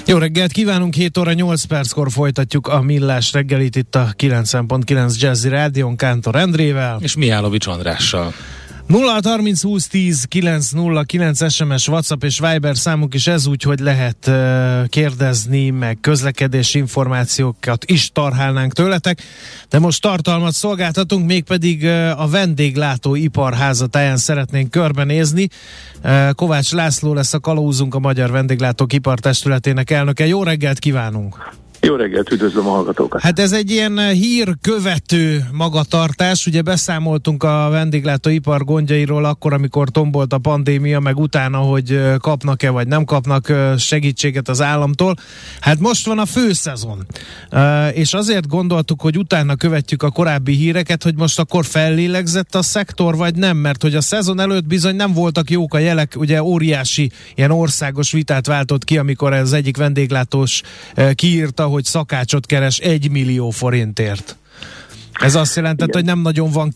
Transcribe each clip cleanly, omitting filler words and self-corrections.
Jó reggelt kívánunk, 7 óra 8 perckor folytatjuk a Millás reggelit itt a 90.9 Jazzy Rádión Kántor Endrével. És Mihálovics Andrással. 0-30 20 10 909 SMS, WhatsApp és Viber számunk is ez, úgy, hogy lehet kérdezni, meg közlekedési információkat is tarhálnánk tőletek, de most tartalmat szolgáltatunk, mégpedig a vendéglátó házatáján szeretnénk körbenézni. Kovács László lesz a kalauzunk, a Magyar Vendéglátók Ipartestületének elnöke. Jó reggelt kívánunk! Jó reggelt, üdvözlöm a hallgatókat! Hát ez egy ilyen hírkövető magatartás, ugye beszámoltunk a vendéglátóipar gondjairól akkor, amikor tombolt a pandémia, meg utána, hogy kapnak-e vagy nem kapnak segítséget az államtól. Hát most van a főszezon, és azért gondoltuk, hogy utána követjük a korábbi híreket, hogy most akkor fellélegzett a szektor, vagy nem, mert hogy a szezon előtt bizony nem voltak jók a jelek, ugye óriási ilyen országos vitát váltott ki, amikor az egyik vendéglátós kiírta, hogy szakácsot keres 1 millió forintért. Ez azt jelentett, hogy nem nagyon van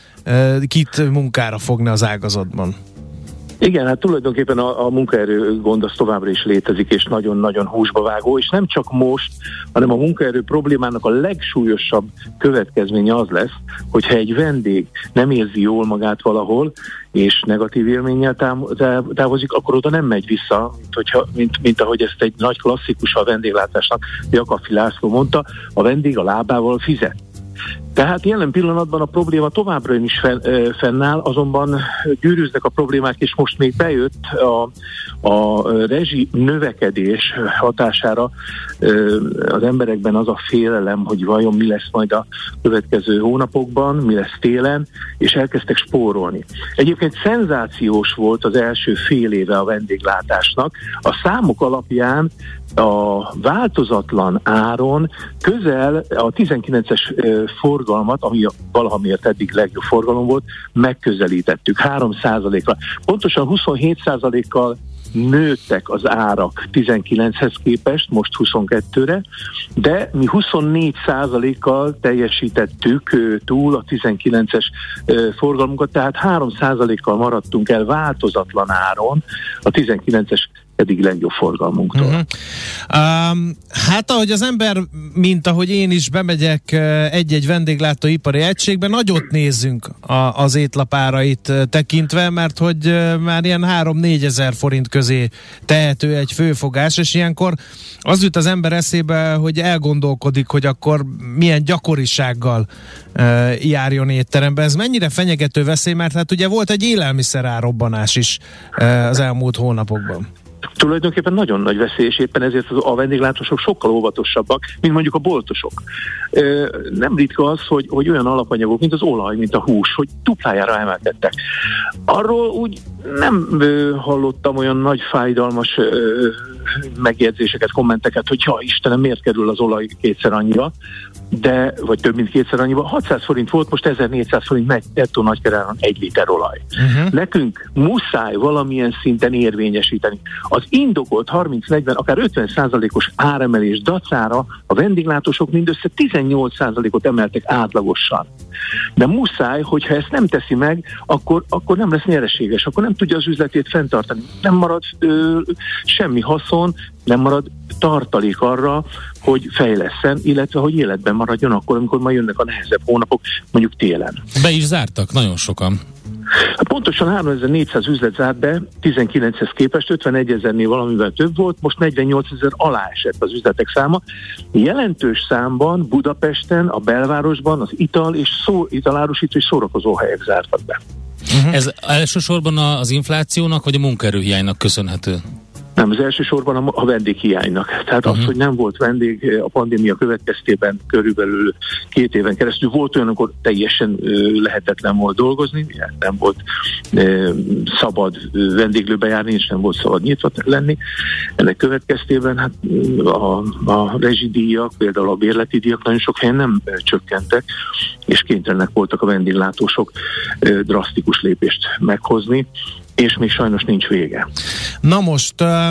kit munkára fogni az ágazatban. Igen, hát tulajdonképpen a munkaerő gond az továbbra is létezik, és nagyon-nagyon húsba vágó, és nem csak most, hanem a munkaerő problémának a legsúlyosabb következménye az lesz, hogyha egy vendég nem érzi jól magát valahol, és negatív élménnyel távozik, akkor oda nem megy vissza, mint ahogy ezt egy nagy klasszikus a vendéglátásnak, Jakabfi László mondta, a vendég a lábával fizet. Tehát jelen pillanatban a probléma továbbra is fennáll, azonban gyűrűznek a problémák, és most még bejött a rezsi növekedés hatására az emberekben az a félelem, hogy vajon mi lesz majd a következő hónapokban, mi lesz télen, és elkezdtek spórolni. Egyébként szenzációs volt az első fél éve a vendéglátásnak. A számok alapján a változatlan áron közel a 19-es forgalmat, ami valahamiért eddig legjobb forgalom volt, megközelítettük 3%-ra. Pontosan 27%-kal nőttek az árak 19-hez képest, most 22-re, de mi 24%-kal teljesítettük túl a 19-es forgalmunkat, tehát 3%-kal maradtunk el változatlan áron a 19-es eddig legjobb forgalmunktól. Hát ahogy az ember, mint ahogy én is bemegyek egy-egy vendéglátóipari egységben, nagyot nézzünk az étlapárait tekintve, mert hogy már ilyen 3-4 ezer forint közé tehető egy főfogás, és ilyenkor az jut az ember eszébe, hogy elgondolkodik, hogy akkor milyen gyakorisággal járjon étterembe. Ez mennyire fenyegető veszély, mert hát ugye volt egy élelmiszerárrobbanás is az elmúlt hónapokban. Tulajdonképpen nagyon nagy veszély, és éppen ezért a vendéglátósok sokkal óvatosabbak, mint mondjuk a boltosok. Nem ritka az, hogy olyan alapanyagok, mint az olaj, mint a hús, hogy duplájára emelkedtek. Arról úgy nem hallottam olyan nagy fájdalmas megjegyzéseket, kommenteket, hogy Istenem, miért kerül az olaj kétszer annyiba, vagy több mint kétszer annyiba. 600 forint volt, most 1400 forint nettó nagykeráron 1 liter olaj. Nekünk muszáj valamilyen szinten érvényesíteni. Az indokolt 30-40, akár 50%-os áremelés dacára a vendéglátósok mindössze 18%-ot emeltek átlagosan. De muszáj, hogyha ezt nem teszi meg, akkor nem lesz nyereséges, akkor nem tudja az üzletét fenntartani. Nem marad semmi haszon, nem marad tartalék arra, hogy fejlesszen, illetve hogy életben maradjon akkor, amikor majd jönnek a nehezebb hónapok, mondjuk télen. Be is zártak nagyon sokan. Pontosan 3400 üzlet zárt be, 19-hez képest 51 ezernél valamivel több volt, most 48 ezer alá esett az üzletek száma. Jelentős számban Budapesten, a belvárosban az italárusító és szórakozó helyek zártak be. Ez elsősorban az inflációnak vagy a munkaerőhiánynak köszönhető? Nem, az elsősorban a vendéghiánynak. Tehát az, hogy nem volt vendég a pandémia következtében körülbelül 2 éven keresztül. Volt olyan, amikor teljesen lehetetlen volt dolgozni, nem volt szabad vendéglőbe járni, és nem volt szabad nyitva lenni. Ennek következtében hát a rezsidíjak, például a bérleti díjak nagyon sok helyen nem csökkentek, és kénytelenek voltak a vendéglátósok drasztikus lépést meghozni, és még sajnos nincs vége. Na most,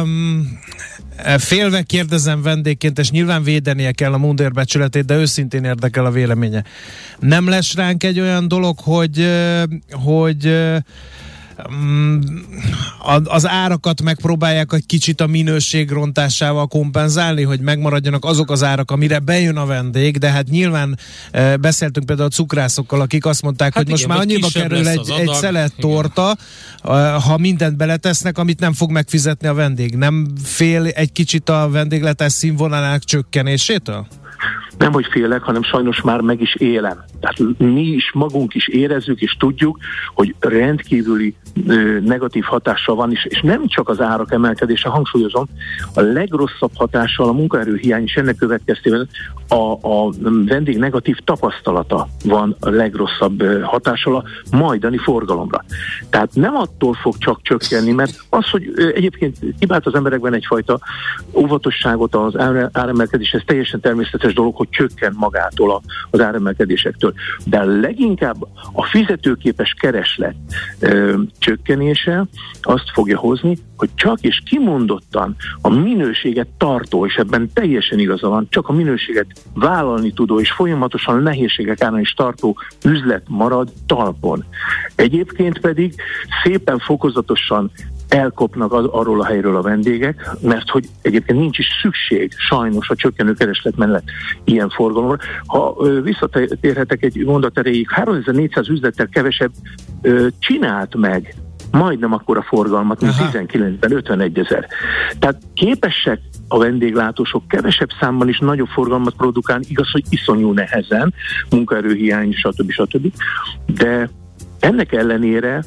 félve kérdezem vendégként, és nyilván védenie kell a mundérbecsületét, de őszintén érdekel a véleménye. Nem lesz ránk egy olyan dolog, hogy az árakat megpróbálják egy kicsit a minőség rontásával kompenzálni, hogy megmaradjanak azok az árak, amire bejön a vendég, de hát nyilván beszéltünk például a cukrászokkal, akik azt mondták, hogy most már annyiba kerül egy szelet torta, ha mindent beletesznek, amit nem fog megfizetni a vendég. Nem fél egy kicsit a vendéglátás színvonalának csökkenésétől? Nem, hogy félek, hanem sajnos már meg is élem. Tehát mi is magunk is érezzük és tudjuk, hogy rendkívüli negatív hatással van, és nem csak az árak emelkedése, hangsúlyozom, a legrosszabb hatással a munkaerőhiány is ennek következtében a vendég negatív tapasztalata van a legrosszabb hatással a majdani forgalomra. Tehát nem attól fog csak csökkenni, mert az, hogy egyébként kibált az emberekben egyfajta óvatosságot az áremelkedés, ez teljesen természetes dolog, hogy csökken magától az áremelkedésektől. De leginkább a fizetőképes kereslet csökkenése azt fogja hozni, hogy csak és kimondottan a minőséget tartó, és ebben teljesen igaza van, csak a minőséget vállalni tudó és folyamatosan nehézségek árán is tartó üzlet marad talpon. Egyébként pedig szépen fokozatosan elkopnak arról a helyről a vendégek, mert hogy egyébként nincs is szükség sajnos a csökkenő kereslet mellett ilyen forgalomra. Ha visszatérhetek egy mondat erejéig, 3400 üzlettel kevesebb csinált meg majdnem akkora forgalmat, mint 19-ben 51 000. Tehát képesek a vendéglátósok kevesebb számban is nagyobb forgalmat produkálni, igaz, hogy iszonyú nehezen, munkaerőhiány, stb. De ennek ellenére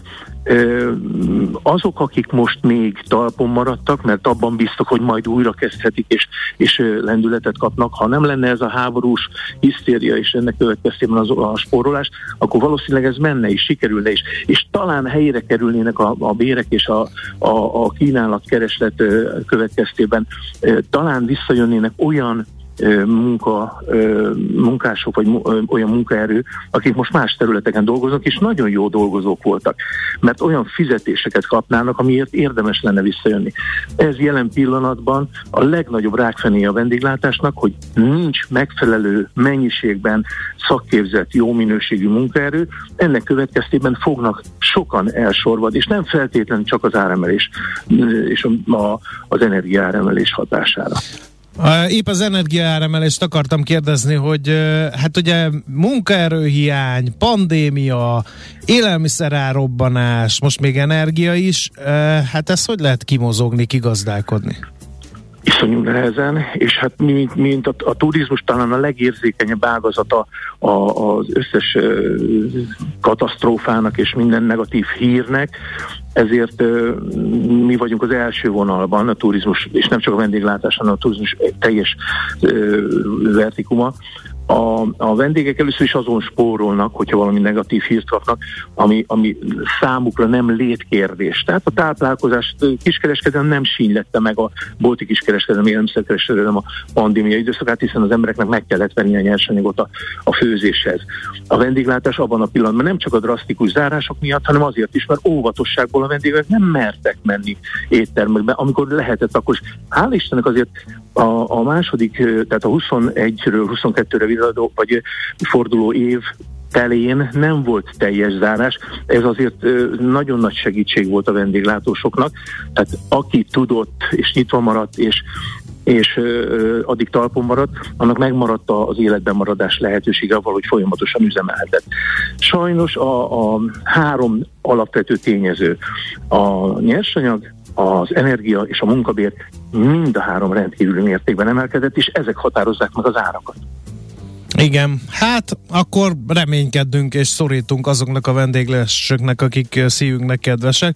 azok, akik most még talpon maradtak, mert abban bíztak, hogy majd újra kezdhetik és lendületet kapnak, ha nem lenne ez a háborús hisztéria és ennek következtében a spórolás, akkor valószínűleg ez menne is, sikerülne is, és talán helyére kerülnének a bérek és a kínálat-kereslet következtében, talán visszajönnének olyan munkások, vagy olyan munkaerő, akik most más területeken dolgoznak, és nagyon jó dolgozók voltak, mert olyan fizetéseket kapnának, amiért érdemes lenne visszajönni. Ez jelen pillanatban a legnagyobb rákfenéje a vendéglátásnak, hogy nincs megfelelő mennyiségben szakképzett, jó minőségű munkaerő, ennek következtében fognak sokan elsorvad, és nem feltétlenül csak az áremelés és az energiaáremelés hatására. Épp az energiaáremelést akartam kérdezni, hogy hát ugye munkaerőhiány, pandémia, élelmiszerárrobbanás, most még energia is, hát ezt hogy lehet kimozogni, kigazdálkodni? Iszonyú nehezen, és hát mint a turizmus talán a legérzékenyebb ágazata az összes katasztrófának és minden negatív hírnek, ezért mi vagyunk az első vonalban a turizmus, és nem csak a vendéglátás, hanem a turizmus teljes vertikuma. A vendégek először is azon spórolnak, hogyha valami negatív hírt kapnak, ami számukra nem létkérdés. Tehát a táplálkozás kiskereskedelem nem sínylette meg a bolti kiskereskedelem, élelmiszerkereskedelem a pandémia időszakát, hiszen az embereknek meg kellett venni a nyersanyagot a főzéshez. A vendéglátás abban a pillanatban nem csak a drasztikus zárások miatt, hanem azért is, mert óvatosságból a vendégek nem mertek menni éttermekbe, amikor lehetett, akkor hál' Istennek azért a második, tehát a 21-ről 22-re vagy forduló év telén nem volt teljes zárás, ez azért nagyon nagy segítség volt a vendéglátósoknak, tehát aki tudott és nyitva maradt és addig talpon maradt, annak megmaradt az életben maradás lehetősége, valahogy folyamatosan üzemelhetett. Sajnos a három alapvető tényező, a nyersanyag, az energia és a munkabér mind a három rendkívüli mértékben emelkedett, és ezek határozzák meg az árakat. Igen, hát akkor reménykedünk és szorítunk azoknak a vendéglásoknak, akik szívünknek kedvesek,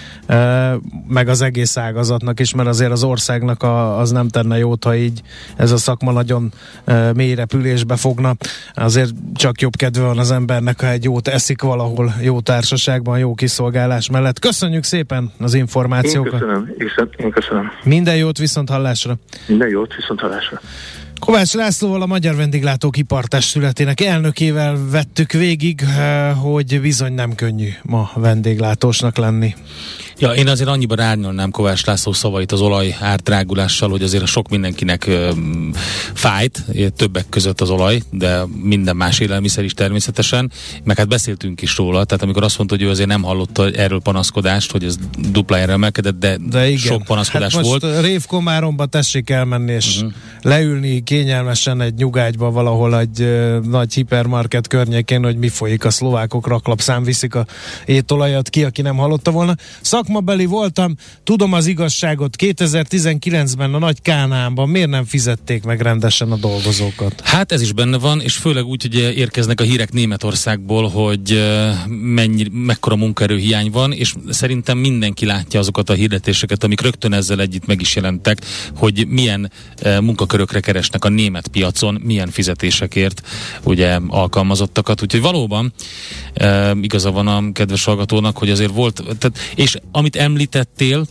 meg az egész ágazatnak is, mert azért az országnak az nem tenne jót, ha így ez a szakma nagyon mély repülésbe fogna. Azért csak jobb kedve van az embernek, ha egy jót eszik valahol, jó társaságban, jó kiszolgálás mellett. Köszönjük szépen az információkat. Én köszönöm. Minden jót, viszont hallásra. Minden jót, viszont hallásra. Kovács Lászlóval, a Magyar Vendéglátók Ipartestületének elnökével vettük végig, hogy bizony nem könnyű ma vendéglátósnak lenni. Ja, én azért annyiban árnyalnám Kovács László szavait az olaj ártrágulással, hogy azért sok mindenkinek fájt, többek között az olaj, de minden más élelmiszer is természetesen, meg hát beszéltünk is róla, tehát amikor azt mondta, hogy ő azért nem hallotta erről panaszkodást, hogy ez duplájára emelkedett, de igen, sok panaszkodás hát volt. Most Révkomáromba tessék elmenni, és leülni kényelmesen egy nyugágyba valahol egy nagy hipermarket környékén, hogy mi folyik, a szlovákok raklapszám viszik a étolajat ki, aki nem hallotta volna. Szakmabeli voltam, tudom az igazságot, 2019-ben a Nagy Kánaánban miért nem fizették meg rendesen a dolgozókat? Hát ez is benne van, és főleg úgy, hogy érkeznek a hírek Németországból, hogy mekkora munkaerőhiány van, és szerintem mindenki látja azokat a hirdetéseket, amik rögtön ezzel együtt meg is jelentek, hogy milyen munkakörökre keresnek a német piacon, milyen fizetésekért ugye alkalmazottakat, úgyhogy valóban igaza van a kedves hallgatónak, hogy azért volt, tehát, és amit említettél,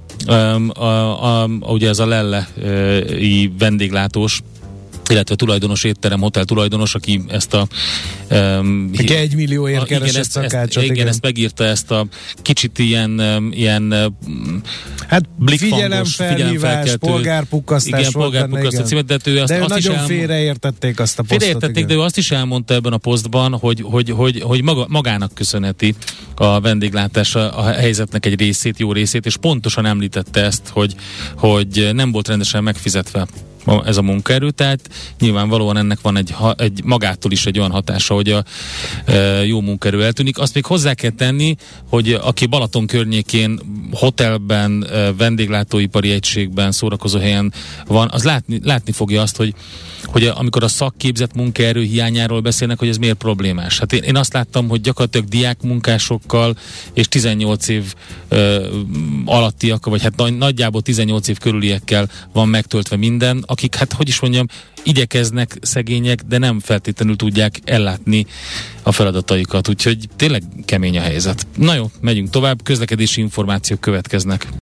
ugye ez a lellei vendéglátós, illetve tulajdonos étterem, hotel tulajdonos, aki ezt a 1 millióért keresett szakácsot. Igen, ezt megírta, ezt a kicsit ilyen hát figyelemfelhívás, polgárpukkasztás. Igen, polgárpukkasztás címet, de ő azt nagyon félreértették azt a posztot. Félreértették, de ő azt is elmondta ebben a posztban, hogy magának köszönheti a vendéglátás a helyzetnek egy részét, jó részét, és pontosan említette ezt, hogy nem volt rendesen megfizetve ez a munkaerő, tehát nyilvánvalóan ennek van egy magától is egy olyan hatása, hogy a jó munkaerő eltűnik. Azt még hozzá kell tenni, hogy aki Balaton környékén, hotelben, vendéglátóipari egységben, szórakozó helyen van, az látni fogja azt, hogy amikor a szakképzett munkaerő hiányáról beszélnek, hogy ez miért problémás. Hát én azt láttam, hogy gyakorlatilag diákmunkásokkal és 18 év alattiakkal, vagy hát nagyjából 18 év körüliekkel van megtöltve minden, akik, hát hogy is mondjam, igyekeznek, szegények, de nem feltétlenül tudják ellátni a feladataikat, úgyhogy tényleg kemény a helyzet. Na jó, megyünk tovább, közlekedési információk következnek.